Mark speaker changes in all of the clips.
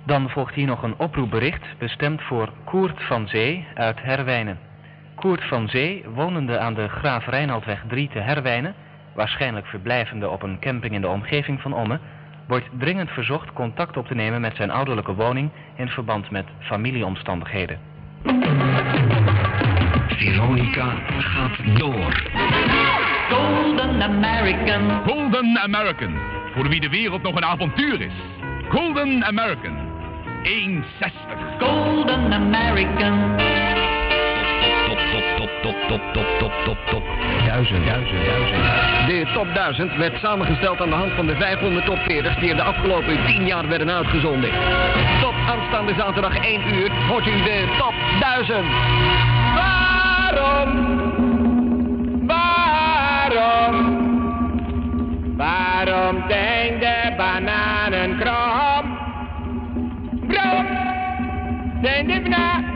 Speaker 1: Dan volgt hier nog een oproepbericht bestemd voor Koert van Zee uit Herwijnen. Koert van Zee, wonende aan de Graaf Reinaldweg 3 te Herwijnen, waarschijnlijk verblijvende op een camping in de omgeving van Ommen, wordt dringend verzocht contact op te nemen met zijn ouderlijke woning in verband met familieomstandigheden.
Speaker 2: Veronica gaat door.
Speaker 3: Golden American.
Speaker 4: Golden American. Voor wie de wereld nog een avontuur is. Golden American. 1,60.
Speaker 3: Golden American.
Speaker 2: Top. 1000.
Speaker 5: De top 1000 werd samengesteld aan de hand van de 500 top 40 die er de afgelopen 10 jaar werden uitgezonden. Tot aanstaande zaterdag 1 uur hoort u de top 1000.
Speaker 6: Waarom zijn de bananen krom? Krom! Zijn de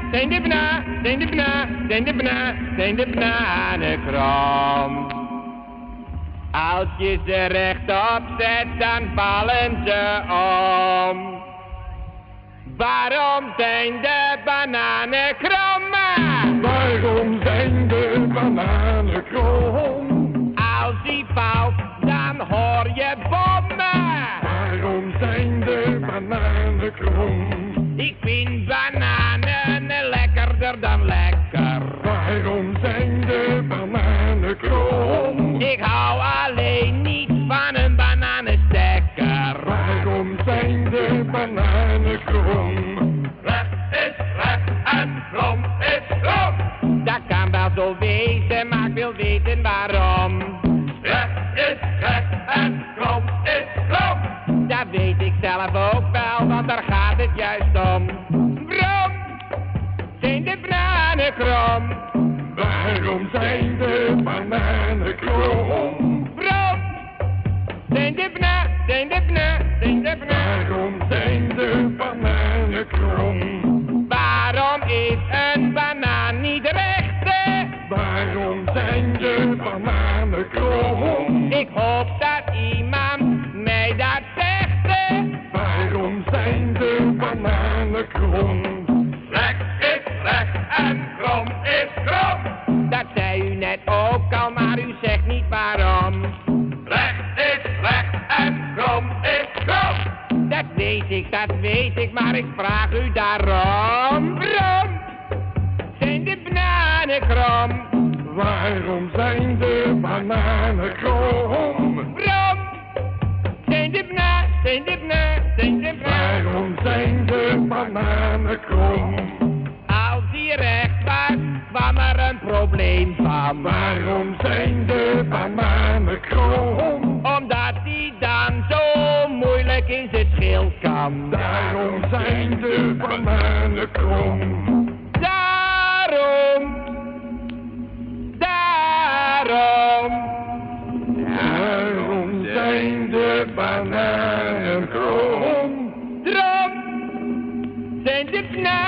Speaker 6: bananen krom? Als je ze rechtop zet, dan vallen ze om. Waarom zijn de bananen krom?
Speaker 7: Waarom zijn de bananen krom?
Speaker 6: Als die valt, dan hoor je bommen.
Speaker 7: Waarom zijn de bananen krom?
Speaker 6: Ik vind bananen lekkerder dan lekker.
Speaker 7: Waarom zijn de bananen krom?
Speaker 6: Ik hou alleen niet van een bananenstekker.
Speaker 7: Waarom zijn de bananen krom?
Speaker 6: Recht is recht en krom is krom. Dat kan wel zo wezen, maar ik wil weten waarom. Recht is recht en krom is krom. Dat weet ik zelf ook wel, want daar gaat het juist om. Waarom zijn de bananen krom?
Speaker 7: Waarom zijn de bananen krom?
Speaker 6: Waarom zijn de bananen
Speaker 7: Waarom zijn de bananen krom?
Speaker 6: Waarom is een banaan niet recht?
Speaker 7: Waarom zijn de bananen krom?
Speaker 6: Ik hoop dat iemand mij dat zegt.
Speaker 7: Waarom zijn de bananen krom?
Speaker 6: Recht is recht en krom is krom. Dat zei u net ook al, maar u zegt niet waarom. Recht is recht en krom is krom. Dat weet ik, maar ik vraag u daarom. Waarom zijn de bananen krom?
Speaker 7: Waarom zijn de bananen krom?
Speaker 6: Waarom zijn de bananen
Speaker 7: Waarom zijn de bananen krom?
Speaker 6: Als die recht was, kwam er een probleem van.
Speaker 7: Waarom zijn de bananen krom?
Speaker 6: Omdat die dan zo moeilijk in zijn schil kan.
Speaker 7: Daarom zijn de bananen krom.
Speaker 6: Daarom
Speaker 7: zijn de bananen krom.
Speaker 6: Zijn de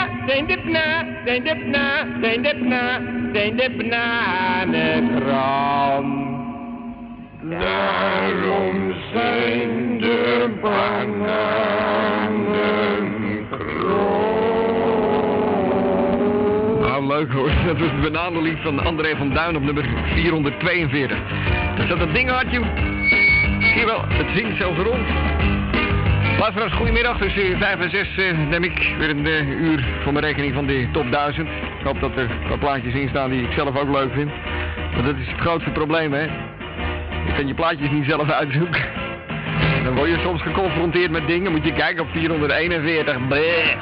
Speaker 6: bananen krom.
Speaker 7: Daarom zijn de bananen krom.
Speaker 5: Nou, leuk hoor. Dat was het bananenlied van André van Duin op nummer 442. Dus dat ding had je. Zie je wel, het zingt zo rond. Luisteraars, goedemiddag. Tussen 5 en 6 neem ik weer een uur voor mijn rekening van de top 1000. Ik hoop dat er wat plaatjes in staan die ik zelf ook leuk vind. Want dat is het grootste probleem, hè. Je kan je plaatjes niet zelf uitzoeken. Dan word je soms geconfronteerd met dingen. Moet je kijken op 441. Bleh.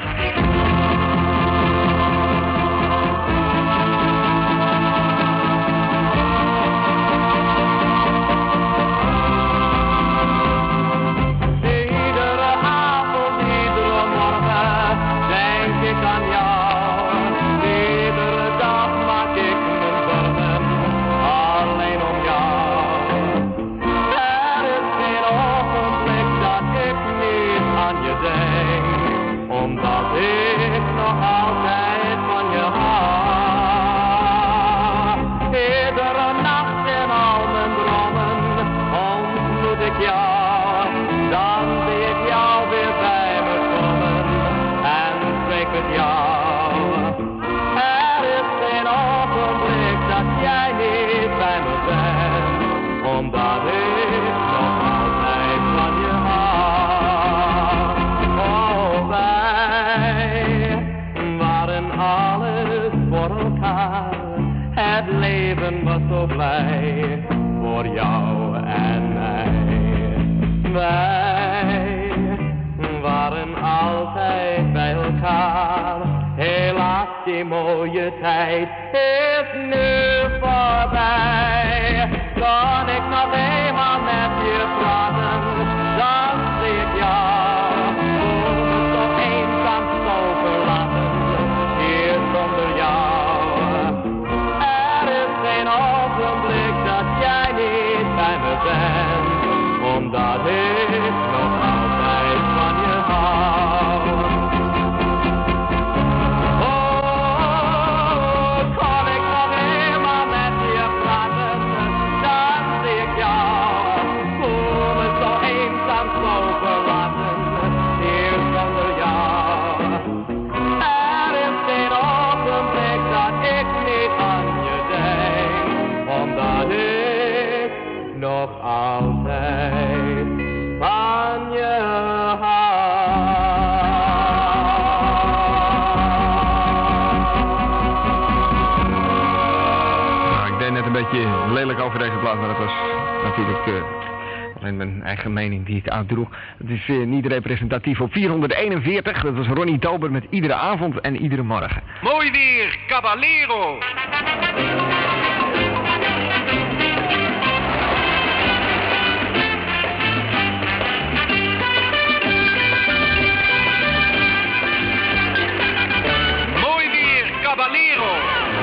Speaker 6: Omdat ik was zo blij voor jou en mij. Wij waren altijd bij elkaar. Helaas, die mooie tijd is nu voorbij. Kan ik nog eenmaal met je praten, dan zie ik jou. Voel me zo eenzaam, zo verlaten, hier zonder jou. Er is geen ogenblik dat jij niet bij me bent, omdat ik nog altijd van je hou. Oh, kon ik nog eenmaal met je praten, dan zie ik jou. Voel me zo eenzaam, zo verlaten, hier zonder jou. Er is geen ogenblik dat ik niet aan je denk, omdat ik nog altijd van je hou.
Speaker 5: Nou, ik deed net een beetje lelijk over deze plaat, maar dat was natuurlijk alleen mijn eigen mening die ik uitdroeg. Het is niet representatief op 441. Dat was Ronnie Tober met Iedere Avond en Iedere Morgen.
Speaker 8: Mooi weer, Caballero. Mooi weer, Caballero.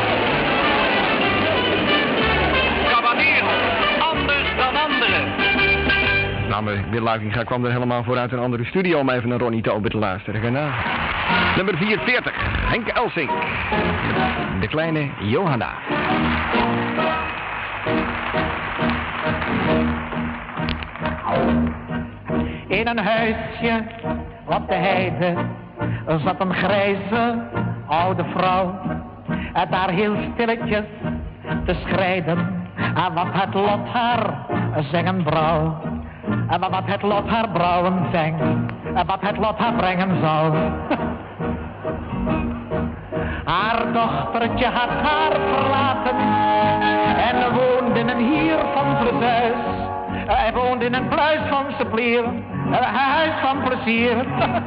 Speaker 8: Caballero, anders dan anderen.
Speaker 5: Nou, Bill Luikinga kwam er helemaal vooruit een andere studio om even naar Ronnie Tober te luisteren. Daarna nummer 44, Henk Elsink. De kleine Johanna.
Speaker 9: In een huisje op de heide zat een grijze oude vrouw. En daar heel stilletjes te schrijden. En wat het lot haar zingen brouw. En wat het lot haar brouwen zengt. En wat het lot haar brengen zou. Haar dochtertje had haar verlaten. En woonde in een hier van Verzuis. Hij woonde in een pluis van Seplier. Een huis van plezier.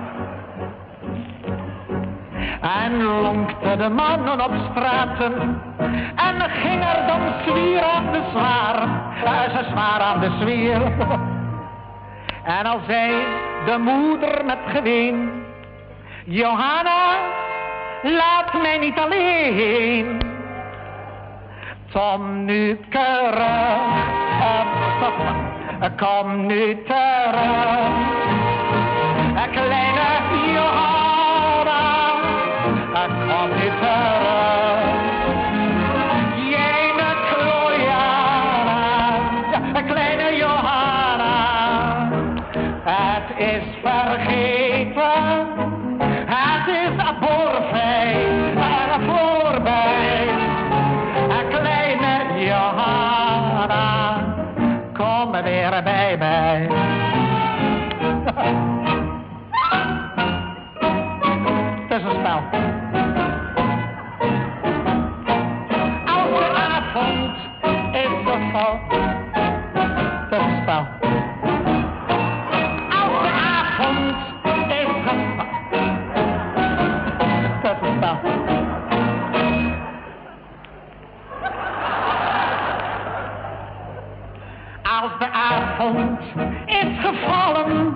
Speaker 9: En lonkte de mannen op straten. En ging er dan zwier aan de zwaar. Ze zwaar aan de zwier. En al zei de moeder met geween: Johanna, laat mij niet alleen. Kom nu terug. Kom nu terug. Kleine Johanna, kom nu terug. Jene Klojana, kleine Johanna. Het is vergeten, het is voorbij. Kleine Johanna, kom weer bij mij. Het is een spel. Elke avond is een spel. Het is een spel. Elke avond is een spel. Het is een spel. Als de avond is gevallen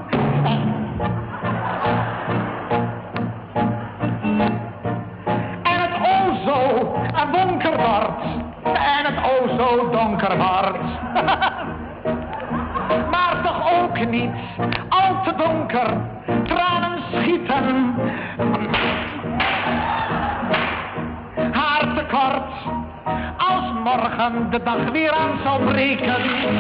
Speaker 9: en het o zo donker wordt, en het o zo donker wordt, maar toch ook niet al te donker, tranen schieten, haar tekort. Als morgen de dag weer aan zal breken.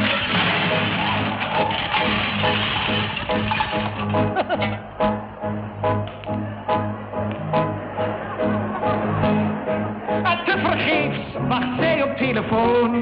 Speaker 9: En tevergeefs wacht zij op telefoon.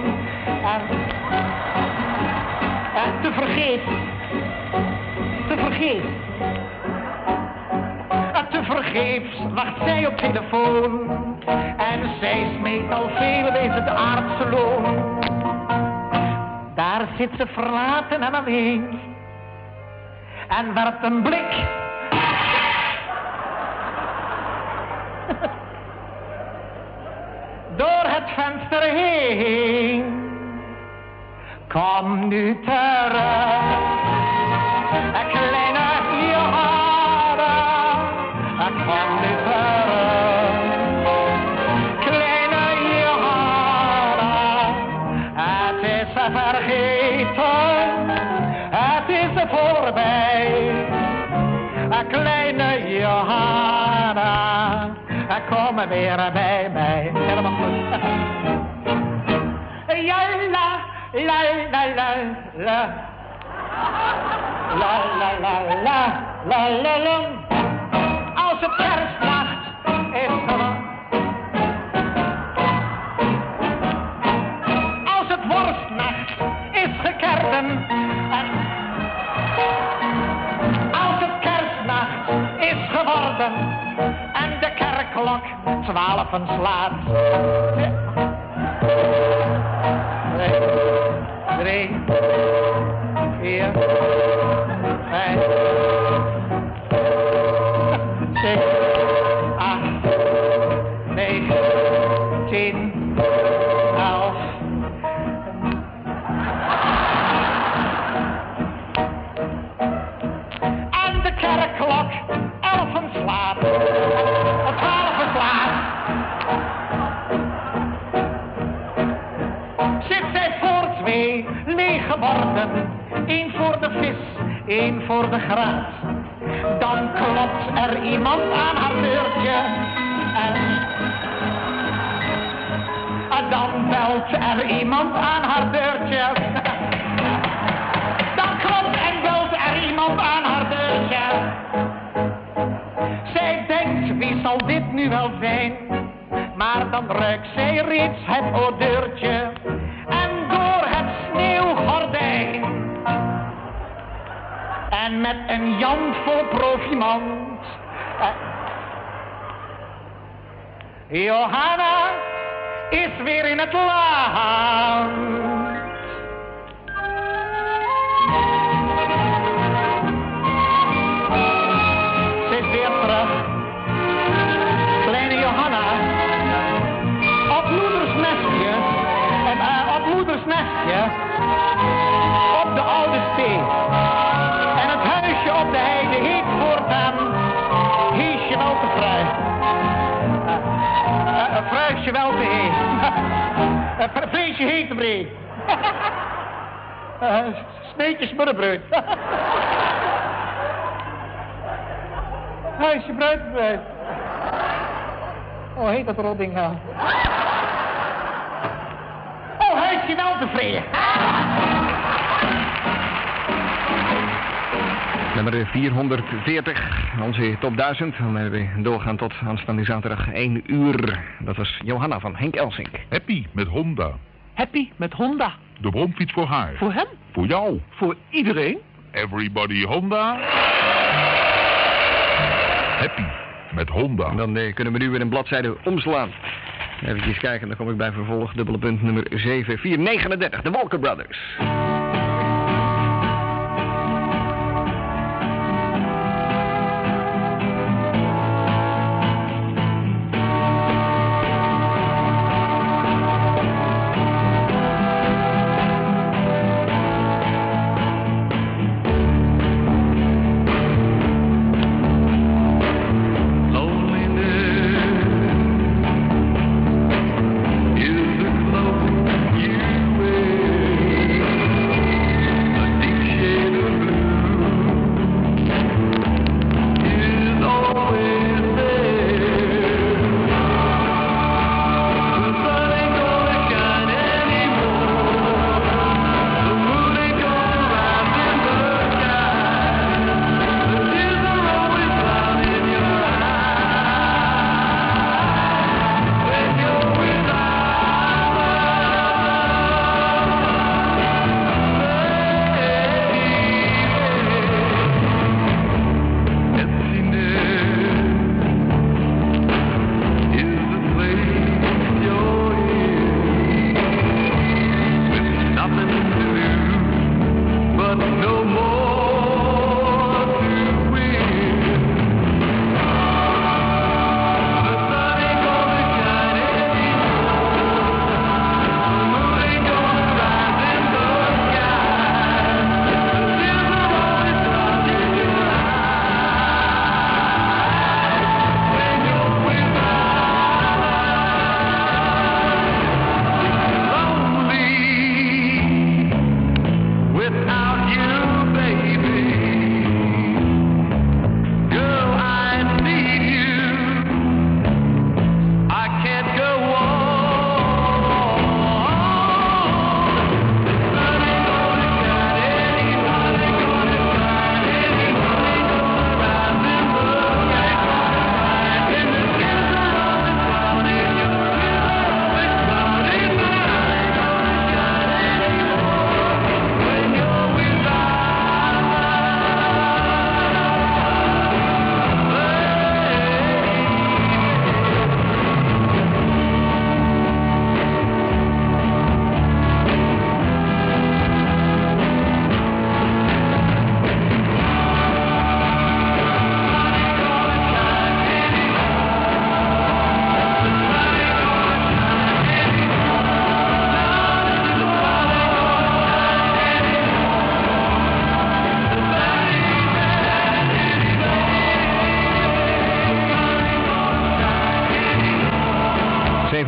Speaker 9: En tevergeefs. tevergeefs wacht zij op telefoon. En zij smeekt al veel is het aardse loon. Daar zit ze verlaten en alleen. En werpt een blik. Door het venster heen. Kom nu terug, kleine Johanna. Kom nu terug, kleine Johanna. Het is vergeten, het is voorbij. Kleine Johanna, kom weer bij mij. Helemaal goed. Ja, la, la, la, la, la. La, la, la, la, la, la, la. Als het kerstnacht is geworden. Als het worstnacht is gekerden. Als het kerstnacht is geworden. En de kerkklok 12 slaat. 3, 4, 5, 6, 8, 9, 10, 11. En de kerkklok 11 slaat. 12 slaat. Zit zij voor 2 lege borden, 1 voor de vis, 1 voor de graat. Dan klopt er iemand aan haar deurtje en dan belt er iemand aan haar deurtje. Dan klopt en belt er iemand aan haar deurtje. Zij denkt, wie zal dit nu wel zijn? Maar dan ruikt zij reeds het odeurtje. En door het sneeuwgordijn. En met een jant vol profimant. Johanna is weer in het land. Ze is weer terug. Kleine Johanna. Op moeders nestje. Op moeders nestje. Op de oude stee. En het huisje op de heide heet voortaan Heesje wel te vrij. Fruisje wel te heet. Vleesje heet te breed. Sneetjes smurrebreud. Huisje bruidbreud. Oh, heet dat rodding nou? Oh, huisje wel tevreden.
Speaker 5: Nummer 440, onze top 1000. Dan hebben we doorgaan tot aanstaande zaterdag 1 uur. Dat was Johanna van Henk Elsink.
Speaker 4: Happy met Honda.
Speaker 10: Happy met Honda.
Speaker 4: De bromfiets voor haar.
Speaker 10: Voor hem?
Speaker 4: Voor jou.
Speaker 10: Voor iedereen?
Speaker 4: Everybody Honda. Happy met Honda.
Speaker 5: En dan kunnen we nu weer een bladzijde omslaan. Even kijken, dan kom ik bij vervolg. Dubbele punt nummer 7439. De Walker Brothers.
Speaker 7: Is the cloak you wear.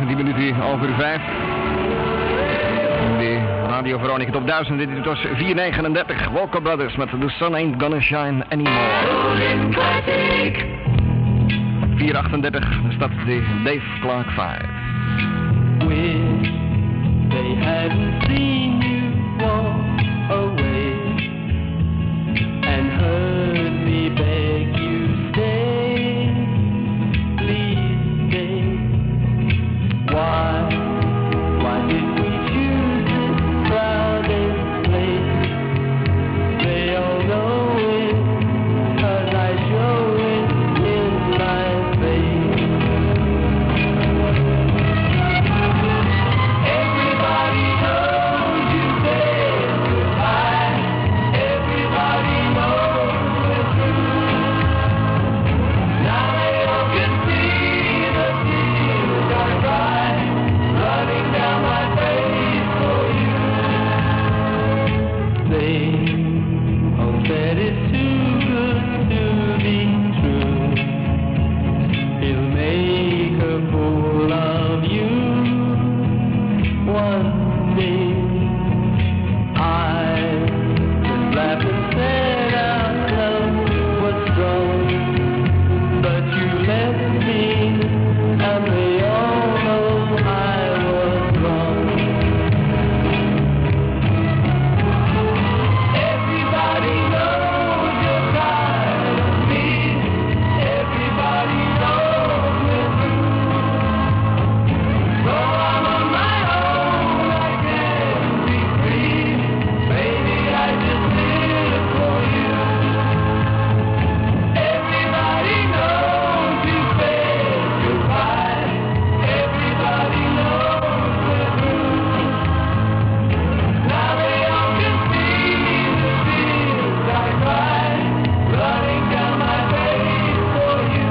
Speaker 5: 17 minuten over 5. De Radio Veronica Top 1000, dit was 439. Walker Brothers met The Sun Ain't Gonna Shine Anymore. 438, dan staat de Dave Clark 5.
Speaker 11: Wish they hadn't seen you walk away and heard me beg you stay, please stay. Why did we choose this crowded place? They all know it, 'cause I show it in my face. Everybody knows you said goodbye. Everybody knows we're through. Now they all can see the tears I cry, running down my face for you. They all said it's too good to be true. He'll make a fool of you one day. I just laughed and said our love was strong, but you left me and they all know I was wrong. Everybody knows you're tired of me. Everybody knows we're through. So I'm on my own, I can't be free. Baby, I just live for you. Everybody knows you said goodbye. Everybody knows we're through. Now they all can see the tears I cry, running down my face for you.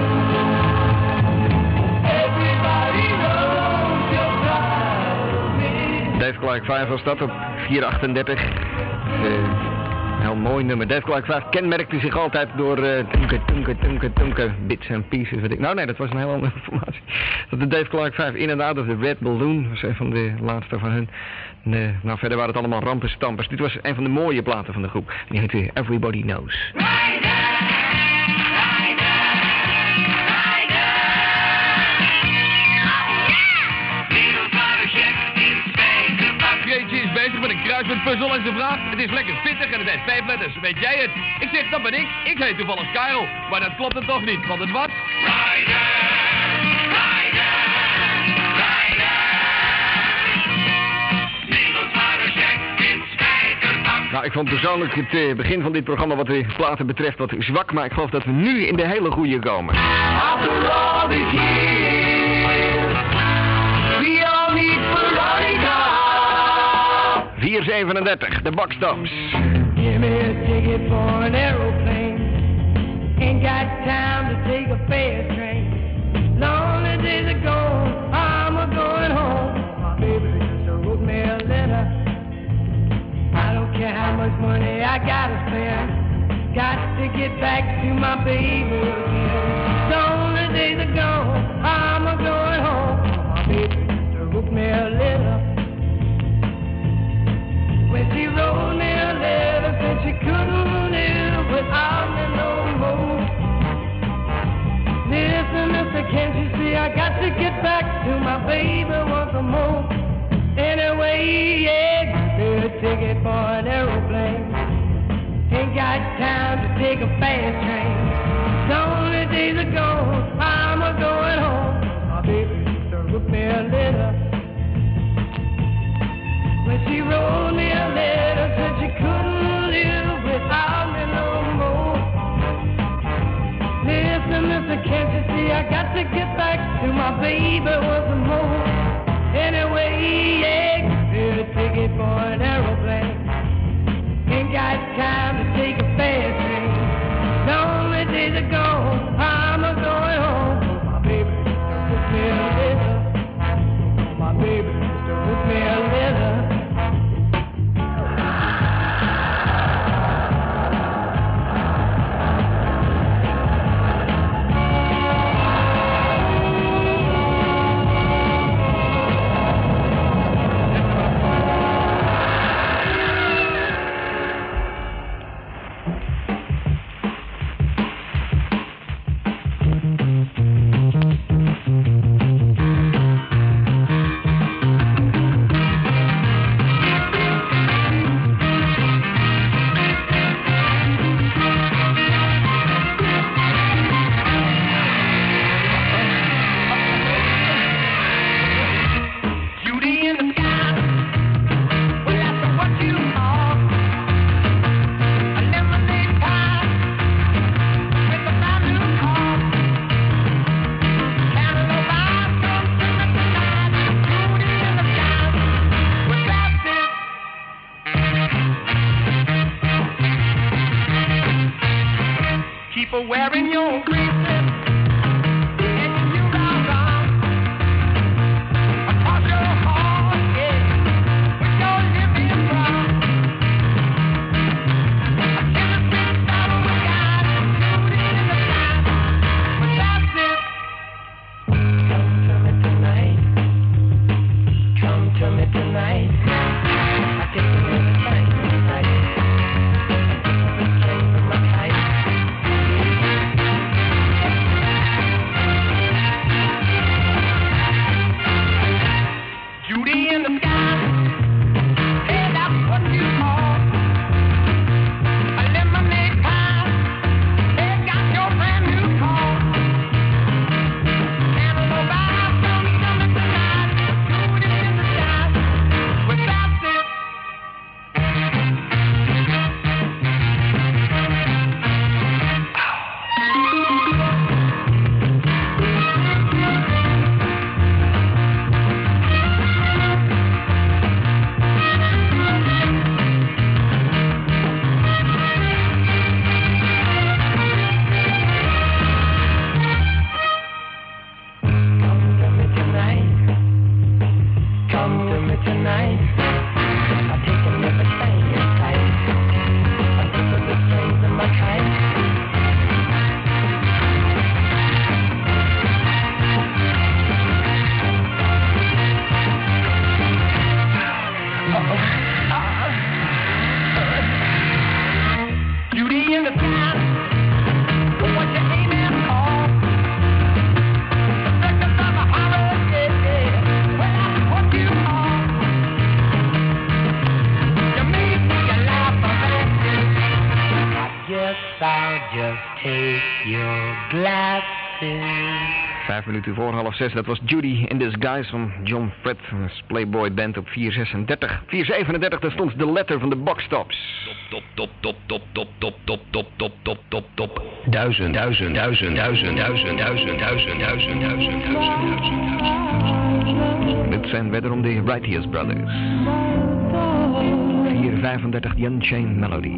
Speaker 11: Everybody knows you're tired of me.
Speaker 5: Dave Clark 5 was dat op 438. Heel mooi nummer. Dave Clark 5 kenmerkte zich altijd door tunke, bits en pieces. Weet ik. Nou nee, dat was een heel andere informatie. Dat de Dave Clark 5 inderdaad, of de Red Balloon, was een van de laatste van hun. Nou, verder waren het allemaal rampenstampers. Dit was een van de mooie platen van de groep. Die heette Everybody Knows.
Speaker 4: Jeetje is bezig met een kruiswoordpuzzel en ze vraagt: het is lekker pittig en het heeft 5 letters. Weet jij het? Ik zeg, dat ben ik. Ik heet toevallig Karel. Maar dat klopt het toch niet, want het was...
Speaker 5: Nou, ik vond persoonlijk het begin van dit programma wat de platen betreft wat zwak, maar ik geloof dat we nu in de hele goede komen.
Speaker 11: After all these years, we all need Veronica.
Speaker 5: 437, de Buckstops.
Speaker 11: Give me a ticket for an aeroplane. Ain't got time to take a fast train. Lonely days are gone, I'm a-going home. My baby just wrote me a letter. I don't care how much money I gotta spend. Got to get back to my baby again. Lonely days are gone, I'm a-going home. My baby just wrote me a letter. When she wrote me a letter, said she couldn't live without me no more. Listen, mister, can't you see I got to get back to my baby once more. Anyway, yeah, give me a ticket for an aeroplane. Ain't got time to take a fast train. Lonely days are gone, I'm a-going home. My baby just wrote me a letter. When she wrote me a letter, said she couldn't live without me no more. Listen, mister, can't you see I got to get back to my baby once more. Anyway, yeah, give me a ticket for an aeroplane. Ain't got time to take a fast train. Lonely days are gone, I'm a-going home. My baby just wrote me a letter. My baby just wrote me a letter.
Speaker 9: glasses.
Speaker 5: 5 minuten voor 5:30, dat was Judy in Disguise van John Fred, een Playboy band op 4:36. 4:37, daar stond de letter van de Boxtops.
Speaker 2: Top. 1000.
Speaker 5: Dit zijn wederom de Righteous Brothers. 4:35, The Unchained Melody.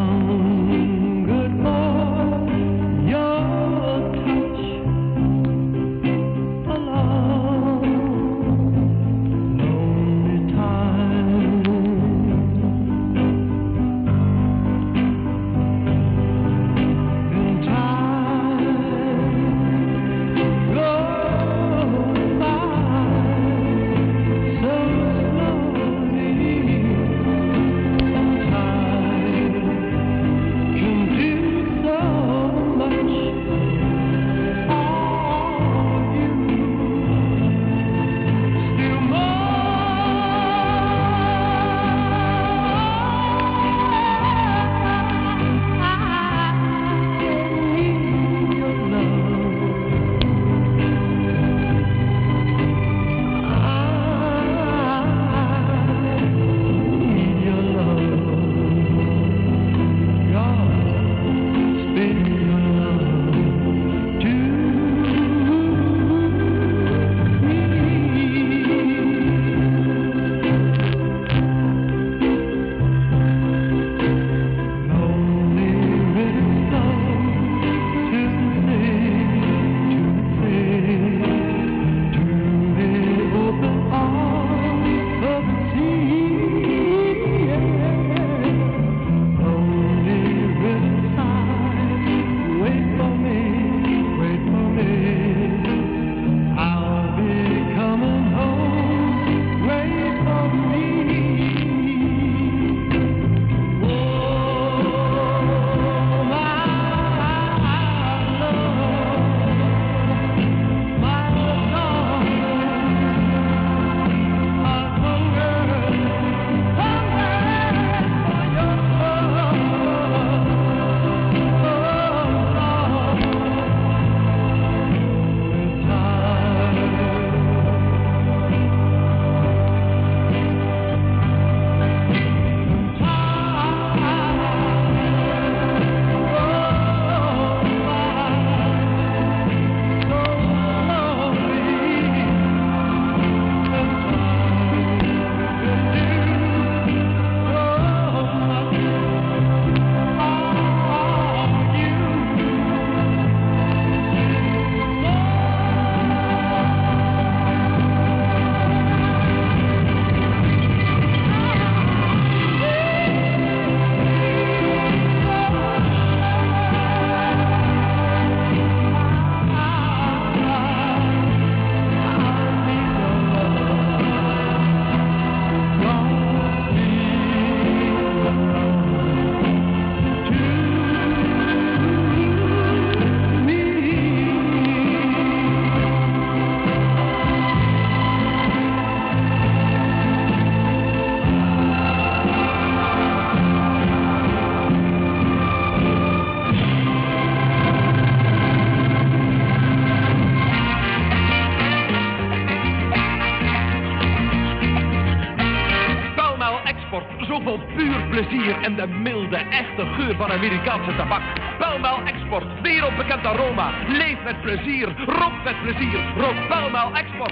Speaker 4: En de milde, echte geur van Amerikaanse tabak. Pall Mall Export, wereldbekend aroma. Leef met plezier, rook met plezier. Rook Pall Mall Export.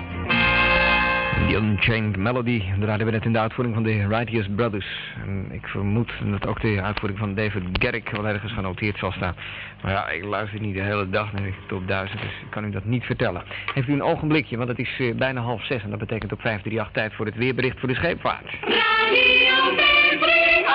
Speaker 5: The Unchained Melody draaiden we net in de uitvoering van de Righteous Brothers. En ik vermoed dat ook de uitvoering van David Garrick wel ergens genoteerd zal staan. Maar ja, ik luister niet de hele dag naar de top 1000, dus ik kan u dat niet vertellen. Heeft u een ogenblikje, want het is bijna 5:30 en dat betekent op 538 tijd voor het weerbericht voor de scheepvaart.
Speaker 3: Radio weerbericht.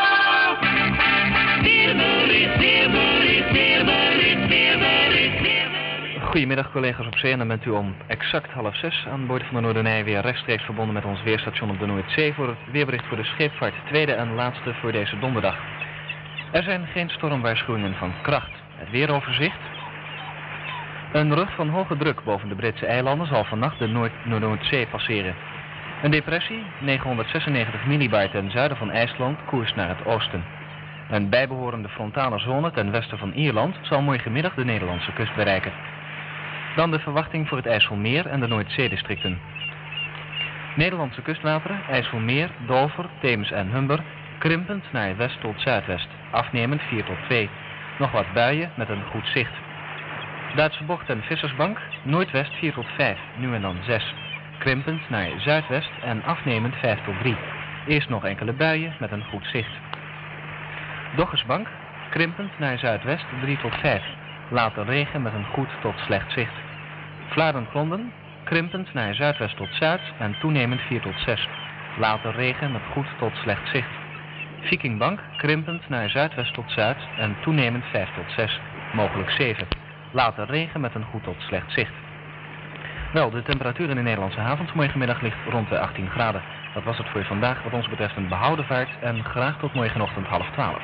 Speaker 1: Goedemiddag collega's op zee en dan bent u om exact 5:30 aan boord van de Noordernij weer rechtstreeks verbonden met ons weerstation op de Noordzee voor het weerbericht voor de scheepvaart, tweede en laatste voor deze donderdag. Er zijn geen stormwaarschuwingen van kracht. Het weeroverzicht. Een rug van hoge druk boven de Britse eilanden zal vannacht de Noordzee passeren. Een depressie, 996 millibar ten zuiden van IJsland, koers naar het oosten. Een bijbehorende frontale zone ten westen van Ierland zal morgenmiddag de Nederlandse kust bereiken. Dan de verwachting voor het IJsselmeer en de Noordzeedistricten. Nederlandse kustwateren, IJsselmeer, Dover, Theems en Humber, krimpend naar west tot zuidwest, afnemend 4 tot 2. Nog wat buien met een goed zicht. Duitse bocht en Vissersbank, noordwest 4 tot 5, nu en dan 6. Krimpend naar zuidwest en afnemend 5 tot 3. Eerst nog enkele buien met een goed zicht. Doggersbank, krimpend naar zuidwest 3 tot 5. Later regen met een goed tot slecht zicht. Vlaarden-Klonden, krimpend naar zuidwest tot zuid en toenemend 4 tot 6. Later regen met goed tot slecht zicht. Vikingbank, krimpend naar zuidwest tot zuid en toenemend 5 tot 6. Mogelijk 7. Later regen met een goed tot slecht zicht. Wel, de temperatuur in de Nederlandse havens morgenmiddag ligt rond de 18 graden. Dat was het voor vandaag wat ons betreft een behouden vaart en graag tot morgenochtend 11:30.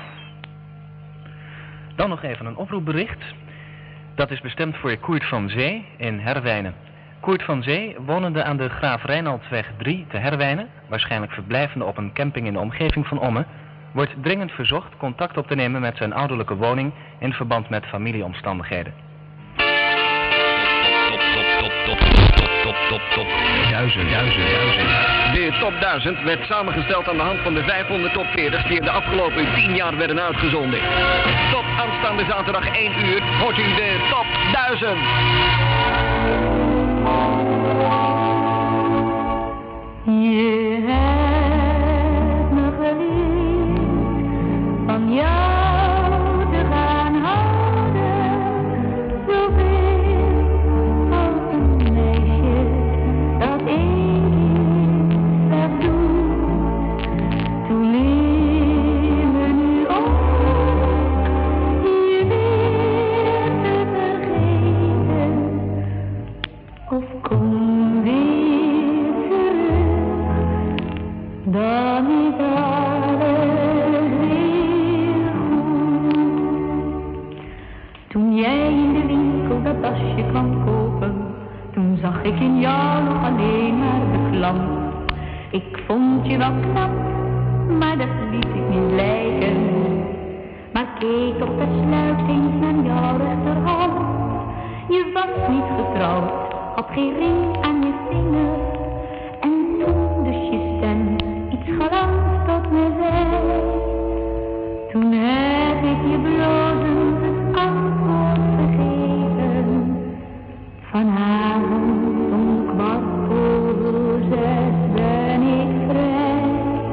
Speaker 1: Dan nog even een oproepbericht. Dat is bestemd voor Koert van Zee in Herwijnen. Koert van Zee, wonende aan de Graaf Reinaldweg 3 te Herwijnen, waarschijnlijk verblijvende op een camping in de omgeving van Ommen, wordt dringend verzocht contact op te nemen met zijn ouderlijke woning in verband met familieomstandigheden.
Speaker 2: Top 1000.
Speaker 5: De top 1000 werd samengesteld aan de hand van de 500 top 40's die in de afgelopen 10 jaar werden uitgezonden. Tot aanstaande zaterdag 1 uur hoort u de top 1000.
Speaker 12: Je hebt me geleerd van jou te gaan houden, zoveel als een meisje dat één slecht doet. Toen leer me nu ook je weer te vergeten, of kom weer terug, dan is alles weer goed. Toen jij in de winkel dat tasje kwam kopen, toen zag ik in jou nog alleen maar de klant. Ik vond je wel knap, maar dat liet ik niet lijken. Maar keek op de sluit eens naar jouw rechterhand. Je was niet getrouwd, had geen ring aan je vinger. En toen dus je stem iets galants tot me zei. Toen heb ik je blozend het antwoord gegeven. Vanavond om 5:15 ben ik vrij.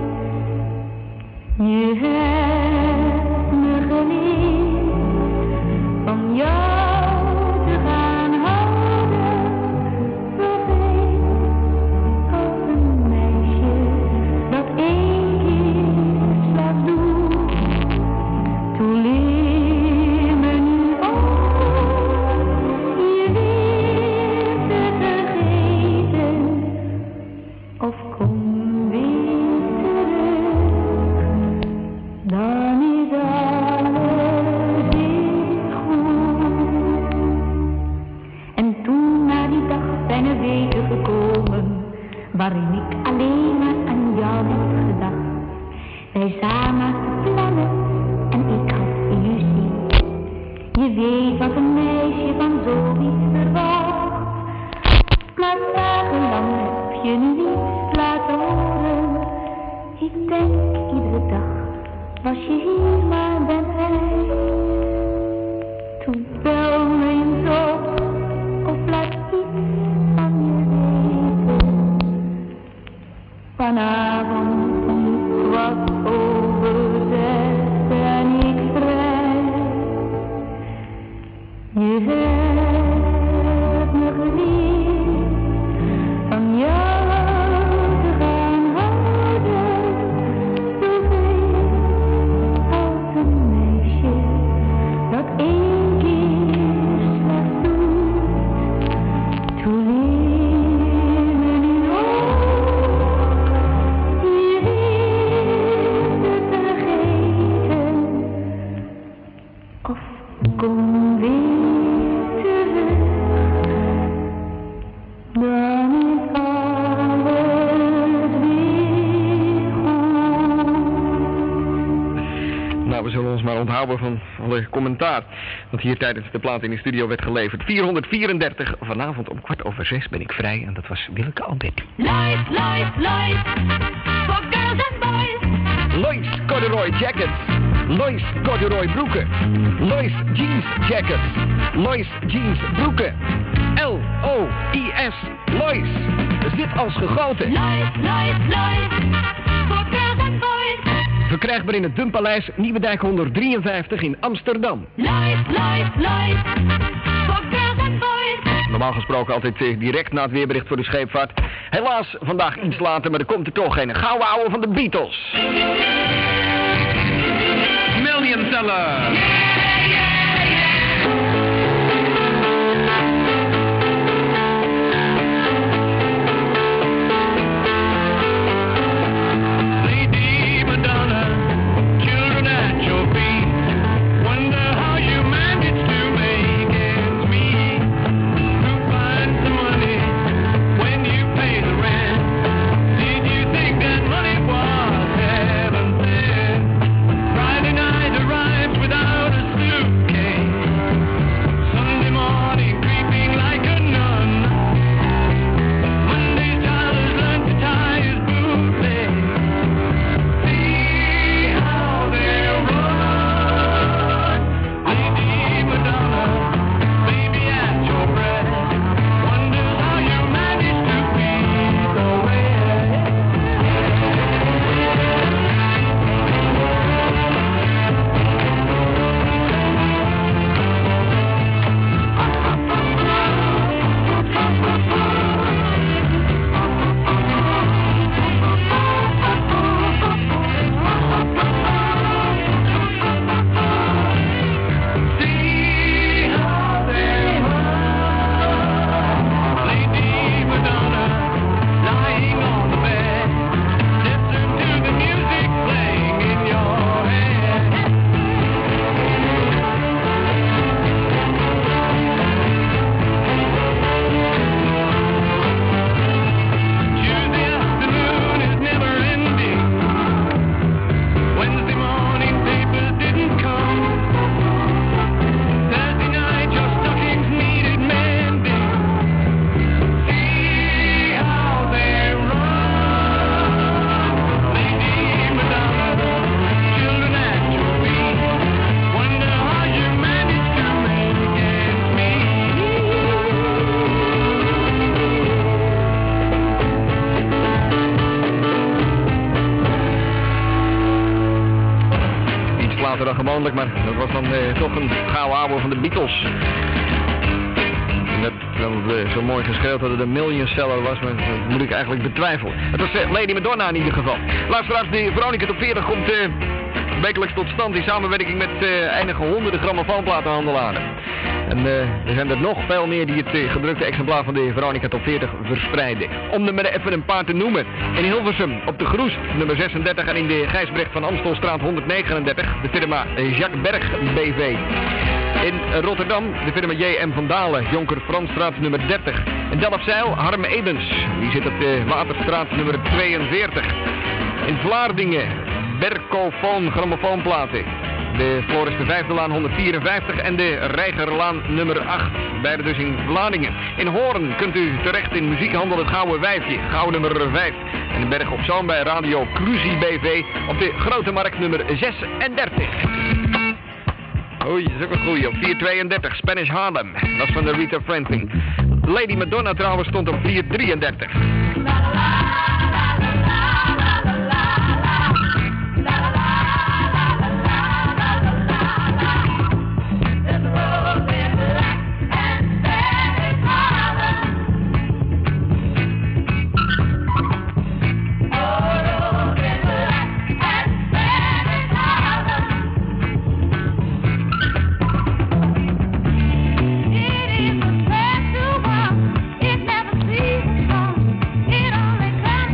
Speaker 12: Je hebt me geleerd van jou te gaan houden, zoveel als een meisje dat één keer slechts doet. Toen leer me nu ook je weer te vergeten, of kom weer terug, dan is alles weer goed. En toen na die dag zijn er weken gekomen, waarin ik alleen maar aan jou heb gedacht. Wij samen plannen en ik had illusie. Je weet wat een meisje van zoiets verwacht. Maar dagenlang heb je niets laten horen. Ik denk iedere dag, was je hier maar bij mij. Toen bel me eens op, of laat iets van je weten.
Speaker 5: houden van alle commentaar dat hier tijdens de plaat in de studio werd geleverd. 434, vanavond om 6:15 ben ik vrij en dat was Willeke Alberti.
Speaker 3: Life, for girls and boys.
Speaker 5: Lois corduroy jackets, Lois corduroy broeken, Lois jeans jackets, Lois jeans broeken, L-O-I-S, Lois, zit als gegoten.
Speaker 3: Life, for girls and boys.
Speaker 5: Verkrijgbaar in het Dumpaleis, Nieuwedijk 153 in Amsterdam.
Speaker 3: Life, for girls and boys.
Speaker 5: Normaal gesproken altijd direct na het weerbericht voor de scheepvaart. Helaas vandaag iets later, maar er komt er toch een gouden ouwe van de Beatles.
Speaker 8: Million Seller.
Speaker 5: Dan gewoonlijk, maar dat was dan toch een gouden ouwe van de Beatles. Net zo mooi geschreven dat het een Million Seller was, maar dat moet ik eigenlijk betwijfelen. Het was Lady Madonna in ieder geval. Luisteraars, de Veronica Top 40 komt wekelijks tot stand in samenwerking met enige honderden grammofoonplatenhandelaren. En er zijn er nog veel meer die het gedrukte exemplaar van de Veronica Top 40 verspreiden. Om er maar even een paar te noemen. In Hilversum op de Groest, nummer 36 en in de Gijsbrecht van Amstelstraat 139, de firma Jacques Berg BV. In Rotterdam, de firma J.M. van Dalen, Jonker Fransstraat nummer 30. In Delfzijl, Harm Edens, die zit op de Waterstraat nummer 42. In Vlaardingen, Bercofoon grammofoonplaten. De Floris de Vijfdelaan 154 en de Reigerlaan nummer 8. Beide dus in Vlaardingen. In Hoorn kunt u terecht in muziekhandel Het Gouden Wijfje, Gauw nummer 5. En in Berg op Zoom bij Radio Cruzie BV op de Grote Markt nummer 36. Oei, dat is ook een goeie. Op 432, Spanish Harlem. Dat is van de Rita Franklin. Lady Madonna trouwens stond op 433.
Speaker 3: It only comes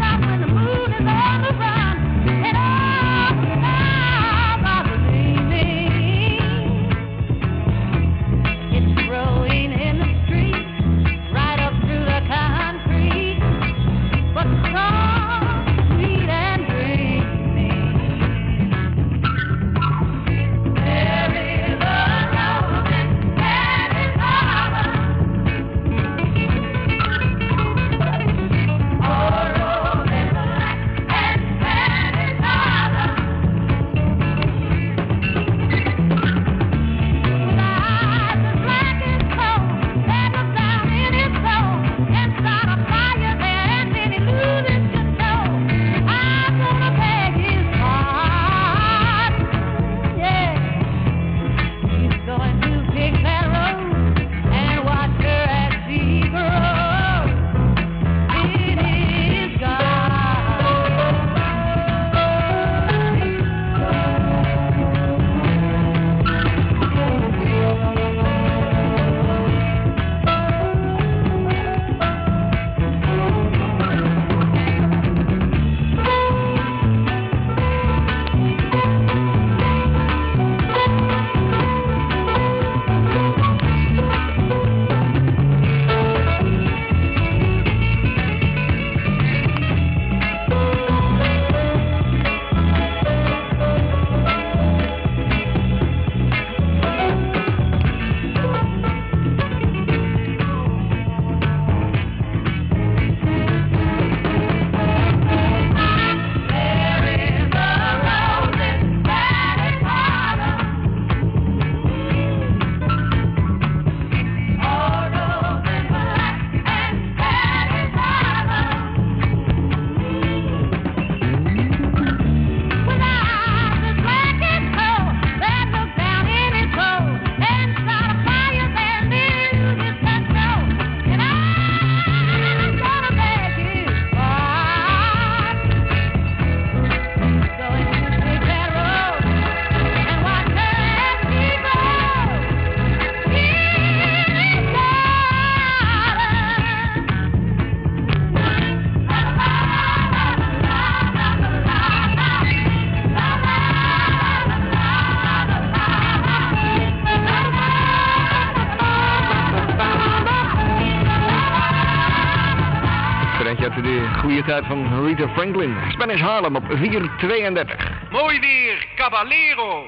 Speaker 5: de goede tijd van Rita Franklin. Spanish Harlem op 4:32.
Speaker 8: Mooi weer, Caballero.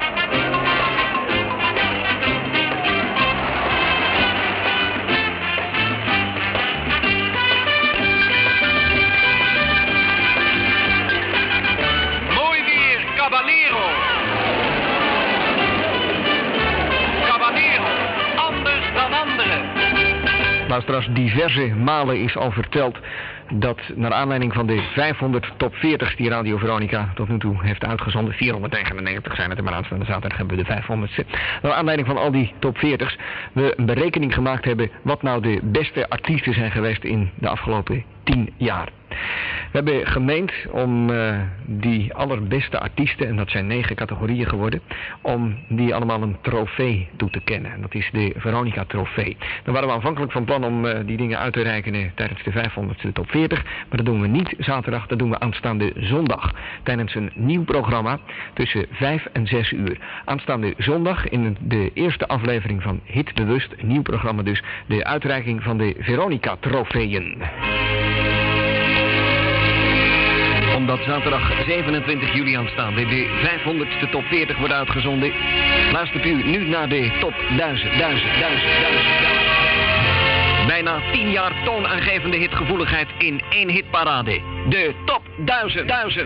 Speaker 8: Mooi weer, Caballero. Caballero, anders dan anderen.
Speaker 5: Luisteraars, diverse malen is al verteld dat naar aanleiding van de 500 top 40's die Radio Veronica tot nu toe heeft uitgezonden, 499 zijn het er, maar aanstaande zaterdag hebben we de 500ste. Naar aanleiding van al die top 40's we een berekening gemaakt hebben wat nou de beste artiesten zijn geweest in de afgelopen 10 jaar. We hebben gemeend om die allerbeste artiesten, en dat zijn 9 categorieën geworden, om die allemaal een trofee toe te kennen. En dat is de Veronica trofee. Dan waren we aanvankelijk van plan om die dingen uit te reiken tijdens de 500ste top 40. Maar dat doen we niet zaterdag, dat doen we aanstaande zondag. Tijdens een nieuw programma tussen 5 en 6 uur. Aanstaande zondag in de eerste aflevering van Hit Bewust, een nieuw programma dus, de uitreiking van de Veronica trofeeën. Omdat zaterdag 27 juli aanstaande de 500ste top 40 wordt uitgezonden, luistert u nu naar de top 1000. Bijna 10 jaar toonaangevende hitgevoeligheid in één hitparade. De top 1000.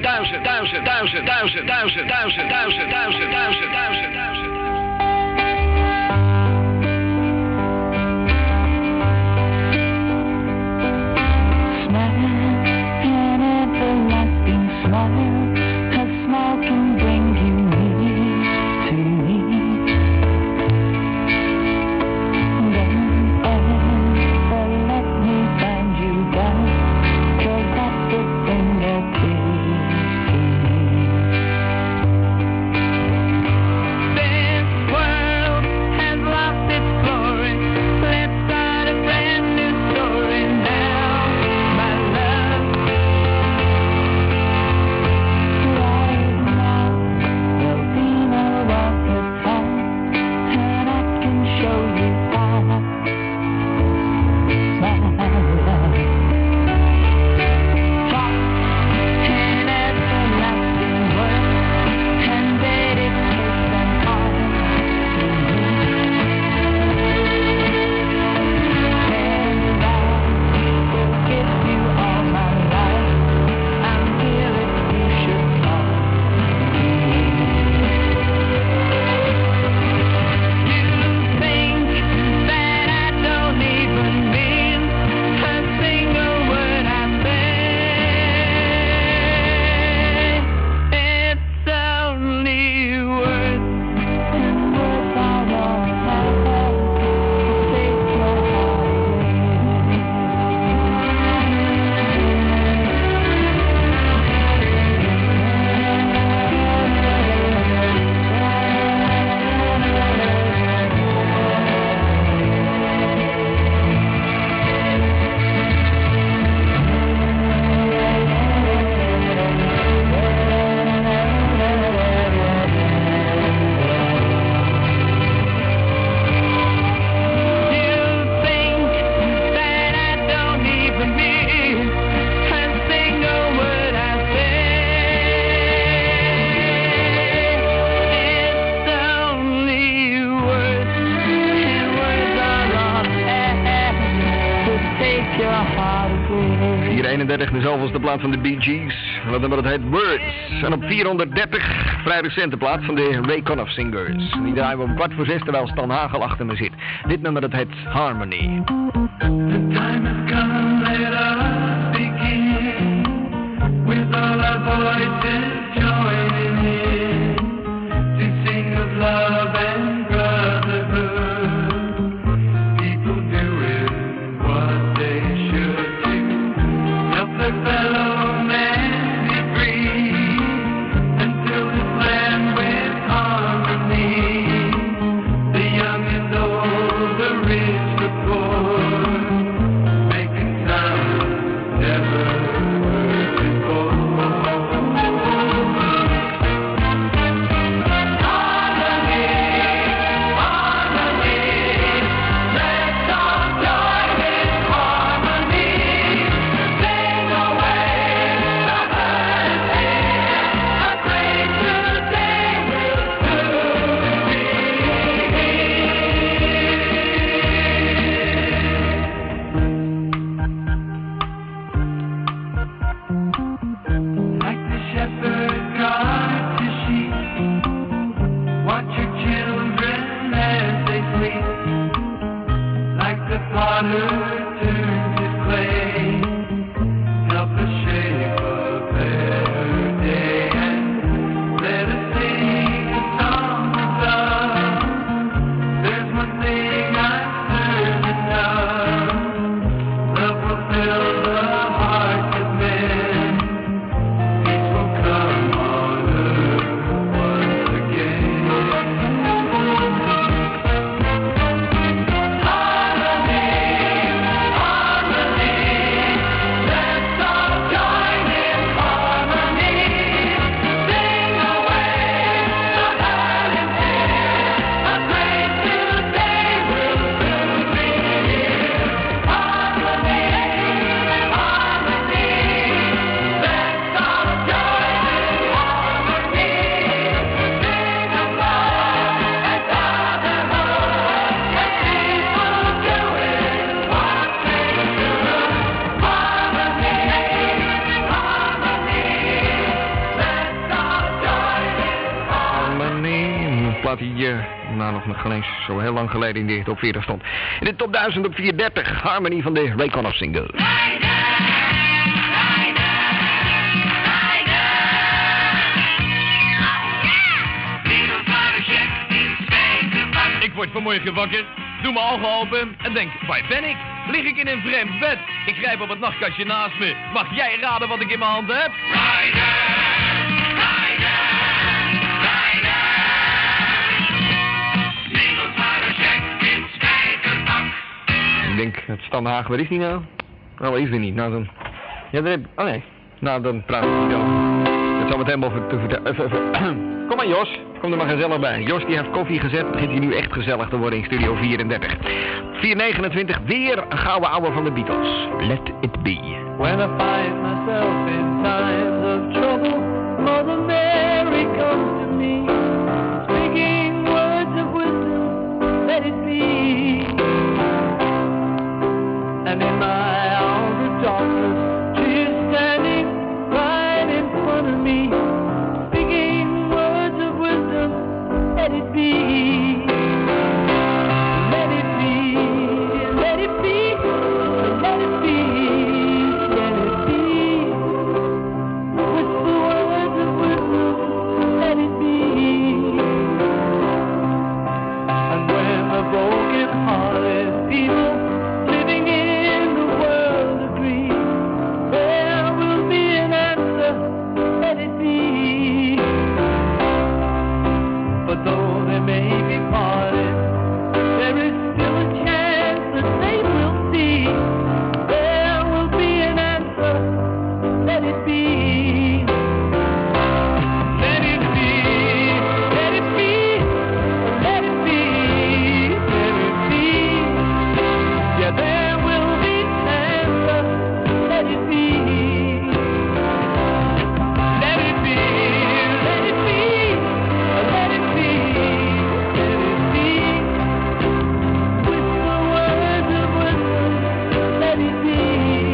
Speaker 5: De zoveelste plaat van de Bee Gees. Wat nummer dat heet Words. En op 430 vrij recente plaat van de Ray Conniff Singers. Die draaien we om 5:15 terwijl Stan Hagel achter me zit. Dit nummer dat heet Harmony.
Speaker 13: The time has come, let us begin. With all our voices joining in. To sing of love and brotherhood. People doing what they should do. Help their fellow man be free. Until this land with harmony. The young and old, the rich, the poor. Making sound never heard before.
Speaker 5: Die nog geen eens zo heel lang geleden in de top 40 stond. In de top 1000 op 430, Harmony van de Ray Conniff single.
Speaker 4: Ik word vanmorgen wakker, doe mijn ogen open en denk, waar ben ik? Lig ik in een vreemd bed? Ik grijp op het nachtkastje naast me. Mag jij raden wat ik in mijn handen heb?
Speaker 5: Ik denk, het Stan Haag, waar is die nou? Oh, is er niet. Nou dan... Ja, daar heb... Oh nee. Nou, dan praat ik niet over. Dat zal het helemaal te vertellen. Kom maar, Jos. Kom er maar gezellig bij. Jos die heeft koffie gezet. Begint hij nu echt gezellig te worden in Studio 34. 429, weer een gouden ouwe van de Beatles. Let it be.
Speaker 11: When I find myself in times of trouble, Mother Mary comes to me, speaking words of wisdom, let it be. And in my hour of darkness, she is standing right in front of me, speaking words of wisdom, let it be. Let it be, let it be, let it be, let it be. Whisper words of wisdom, let it be. And when the broken-hearted people living in the world agree, there will be an answer, let it be. But though they may be parted, there is still a chance that they will see. There will be an answer, let it be. Let it be, let it be, let it be, let it be. Yeah, there will be an answer, let it be. Let it be, let it be, let it be, let it be. Whisper words of wisdom, let it be.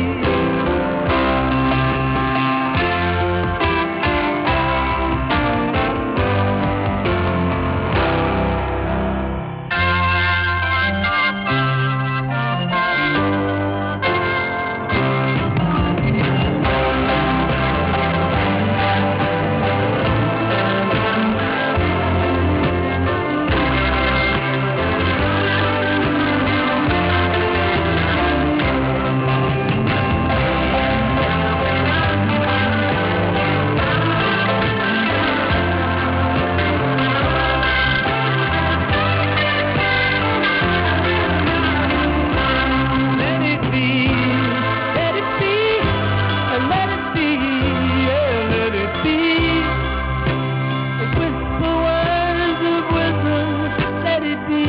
Speaker 11: Let it be, let it be, let it be, yeah, let it be. Whisper words of wisdom, let it be.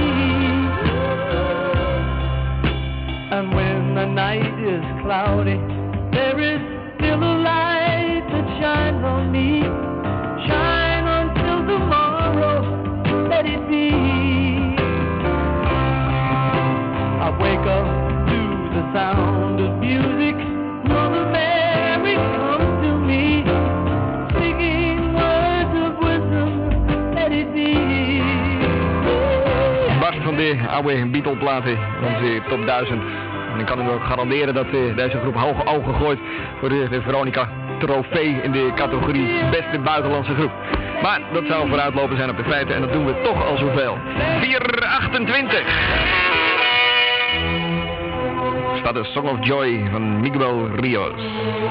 Speaker 11: And when the night is cloudy, there is still a light that shines on me. Shine until tomorrow, let it be. I wake up to the sound of music. Mother Mary comes to me, singing words of wisdom, let it be.
Speaker 5: Bas van de oude Beatle-platen, onze top 1000. En ik kan u ook garanderen dat deze groep hoge ogen gooit voor de Veronica trofee in de categorie beste buitenlandse groep. Maar dat zou vooruitlopen zijn op de feiten en dat doen we toch al zoveel. 4:28. Staat de Song of Joy van Miguel Rios.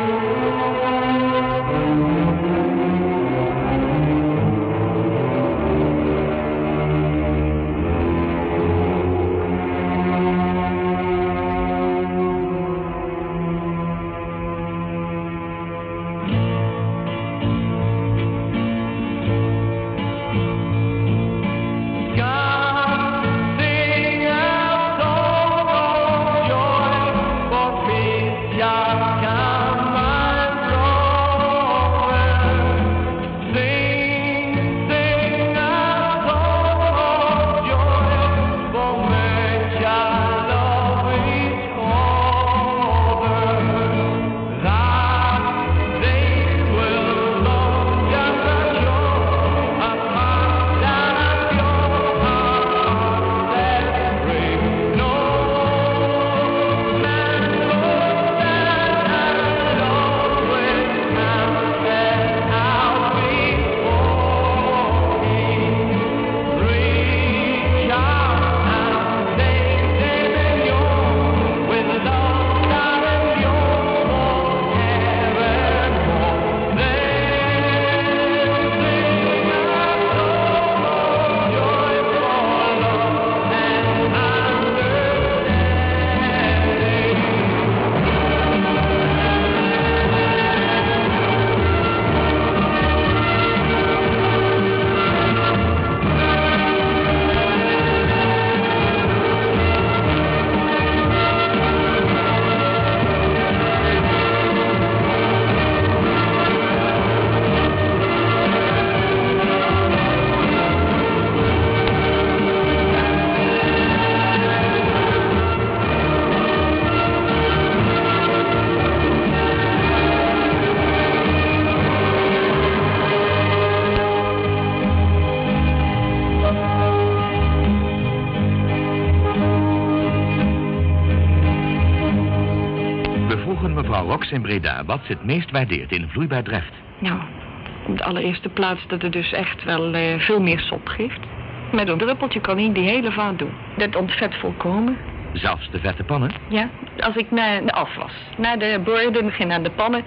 Speaker 2: In Breda, wat ze het meest waardeert in vloeibaar dreft?
Speaker 14: Nou, op de allereerste plaats dat het dus echt wel veel meer sop geeft. Met een druppeltje kan ik die hele vaat doen. Dat ontvet volkomen.
Speaker 2: Zelfs de vette pannen?
Speaker 14: Ja, als ik naar de afwas, naar de borden, begin naar de pannen,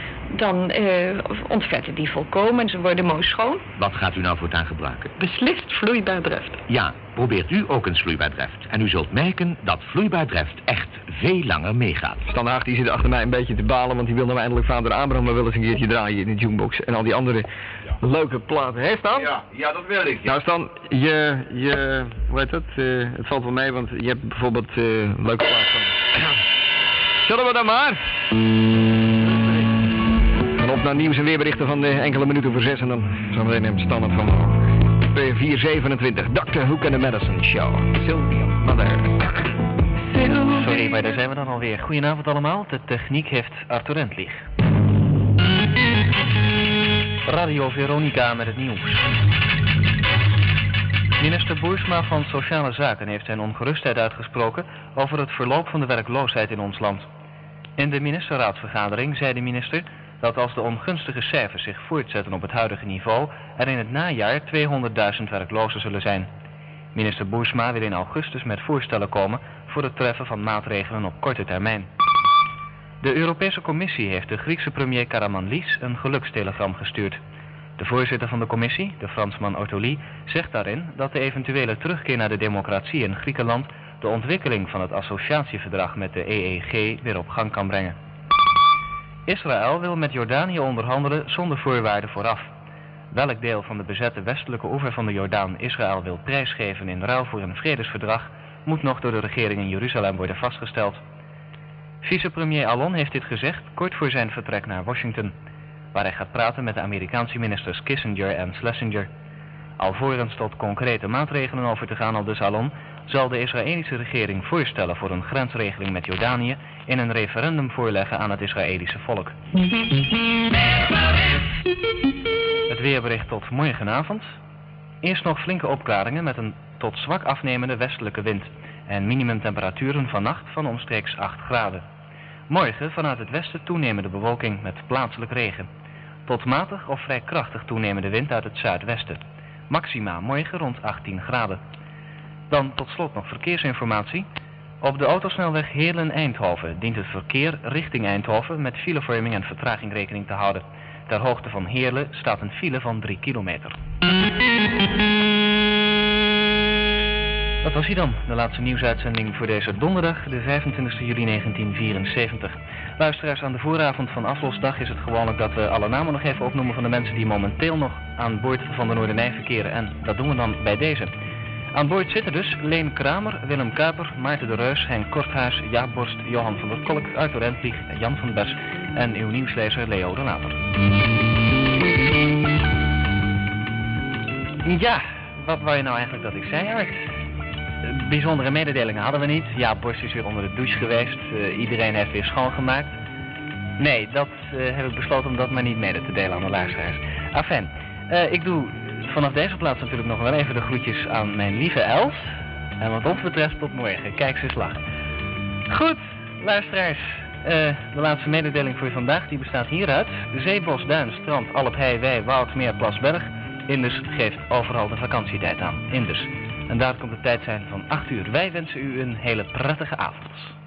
Speaker 14: dan ontvetten die volkomen en ze worden mooi schoon.
Speaker 2: Wat gaat u nou voortaan gebruiken?
Speaker 14: Beslist vloeibaar dreft.
Speaker 2: Ja, probeert u ook eens vloeibaar dreft. En u zult merken dat vloeibaar dreft echt veel langer meegaat.
Speaker 5: Stan Haag die zit achter mij een beetje te balen, want die wil nou eindelijk vader Abraham maar wel eens een keertje draaien in de jukebox. En al die andere leuke platen. Hé Stan?
Speaker 8: Ja, dat wil ik. Ja.
Speaker 5: Nou Stan, hoe heet het? Het valt wel mee, want je hebt bijvoorbeeld leuke platen van... Zullen we dan maar? En op naar nieuws en weerberichten van enkele minuten voor 6 en dan zometeen neemt Stan het van 4:27. Dr. Hook and the Medicine Show. Sylvia Mother.
Speaker 1: Sorry, maar daar zijn we dan alweer. Goedenavond allemaal. De techniek heeft Arthur Endlich. Radio Veronica met het nieuws. Minister Boersma van Sociale Zaken heeft zijn ongerustheid uitgesproken over het verloop van de werkloosheid in ons land. In de ministerraadsvergadering zei de minister dat als de ongunstige cijfers zich voortzetten op het huidige niveau, er in het najaar 200.000 werklozen zullen zijn. Minister Boersma wil in augustus met voorstellen komen voor het treffen van maatregelen op korte termijn. De Europese Commissie heeft de Griekse premier Karamanlis een gelukstelegram gestuurd. De voorzitter van de commissie, de Fransman Ortoli, zegt daarin dat de eventuele terugkeer naar de democratie in Griekenland de ontwikkeling van het associatieverdrag met de EEG weer op gang kan brengen. Israël wil met Jordanië onderhandelen zonder voorwaarden vooraf. Welk deel van de bezette westelijke oever van de Jordaan Israël wil prijsgeven in ruil voor een vredesverdrag, moet nog door de regering in Jeruzalem worden vastgesteld. Vicepremier Allon heeft dit gezegd kort voor zijn vertrek naar Washington, waar hij gaat praten met de Amerikaanse ministers Kissinger en Schlesinger. Alvorens tot concrete maatregelen over te gaan, aldus Allon, zal de Israëlische regering voorstellen voor een grensregeling met Jordanië in een referendum voorleggen aan het Israëlische volk. Het weerbericht tot morgenavond. Eerst nog flinke opklaringen met een tot zwak afnemende westelijke wind. En minimumtemperaturen vannacht van omstreeks 8 graden. Morgen vanuit het westen toenemende bewolking met plaatselijk regen. Tot matig of vrij krachtig toenemende wind uit het zuidwesten. Maxima morgen rond 18 graden. Dan tot slot nog verkeersinformatie. Op de autosnelweg Heerlen-Eindhoven dient het verkeer richting Eindhoven met filevorming en vertraging rekening te houden. Ter hoogte van Heerlen staat een file van 3 kilometer. Dat was hij dan, de laatste nieuwsuitzending voor deze donderdag, de 25 juli 1974. Luisteraars, aan de vooravond van aflosdag is het gewoonlijk dat we alle namen nog even opnoemen van de mensen die momenteel nog aan boord van de Noorderij verkeren. En dat doen we dan bij deze. Aan boord zitten dus Leen Kramer, Willem Kuiper, Maarten de Reus, Henk Korthuis, Jaap Borst, Johan van der Kolk, Arthur Rentlieg, Jan van Bes en uw nieuwslezer Leo de Later. Ja, wat wou je nou eigenlijk dat ik zei, Art? Bijzondere mededelingen hadden we niet. Jaap Borst is weer onder de douche geweest. Iedereen heeft weer schoongemaakt. Nee, dat heb ik besloten om dat maar niet mede te delen aan de luisteraars. Afijn, ik doe vanaf deze plaats natuurlijk nog wel even de groetjes aan mijn lieve Els. En wat ons betreft tot morgen. Kijk, ze is lachen. Goed, luisteraars. De laatste mededeling voor vandaag die bestaat hieruit. Zee, bos, duin, strand, alp, hei, wei, woud, meer, plas, berg. Indus geeft overal de vakantietijd aan. Indus. En daar komt de tijd zijn van 8 uur. Wij wensen u een hele prettige avond.